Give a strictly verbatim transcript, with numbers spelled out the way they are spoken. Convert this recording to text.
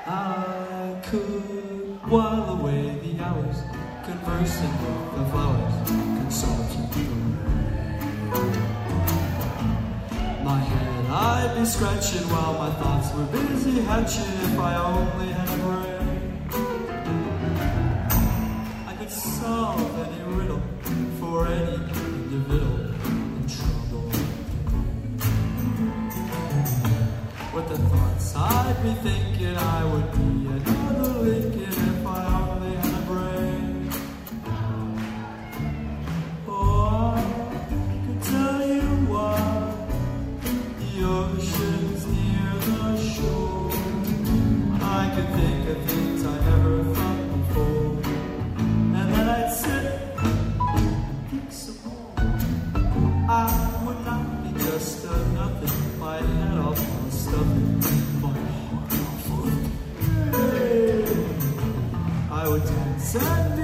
I could while away the hours, conversing with the flowers, consulting the rain. My head I'd be scratching while my thoughts were busy hatching if I only had a brain. I could solve any riddle for any individual in trouble. With the thoughts I'd be thinking I would be another Lincoln if I only had a brain. Oh, I could tell you why the ocean's near the shore. I could think of things I never thought before, and then I'd sit and think some more. I would not be just a nothing, my head off my stuffing, my heart full of pain. I would dance and